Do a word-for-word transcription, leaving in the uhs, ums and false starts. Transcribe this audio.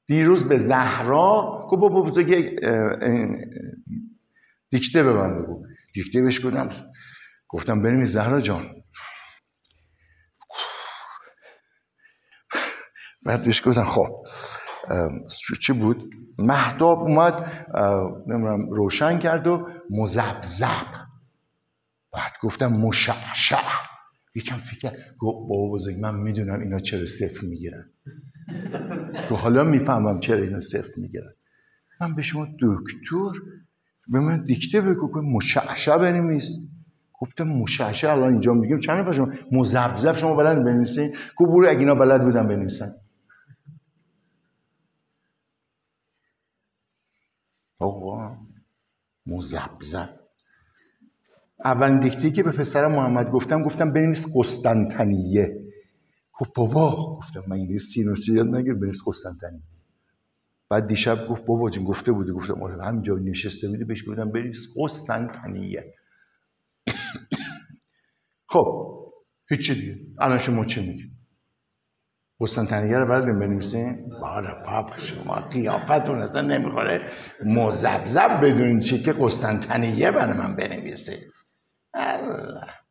دیروز به زهرا گفت بابا بزرگ دیکته به من بگو. دیکته بهش گفتم گفتم بنویس زهرا جان. بعد بهش گفتم خب چی بود؟ مهتاب اومد نمیدونم روشن کرد و مزبزب. بعد گفتم مشعشع. یکم فکر گفت بابا بزرگ من میدونم اینا چرا صفر میگیرن. تو حالا میفهمم چرا اینا صفر میگیرن. من به شما دکتر به من دیکته بگو که مشعشع بنویس. گفتم مشعشع الان اینجا میگم چند نفر شما مزبزب شما بلد بنویسین؟ کو برو اگه اینا بلد بودن بنویسن. آقا مزبزب. اولین دیکته که به پسرم محمد گفتم گفتم بنویس قسطنطنیه. گفت بابا گفتم من انگلیسی سینوسی یاد نگیر بنویس قسطنطنیه. بعد دیشب گفت بابا جون گفته بودی. گفتم آره همینجا نشسته بودی بهش گفتم بنویس قسطنطنیه. خب هیچ دیگه الان شما چی میگی؟ قسطنطنیه رو بعد بنویسین؟ باره بابا شما قیافتون اصلا نمیخوره مزبزب بدون چی که قسطنطنیه برای من بنویسه. الله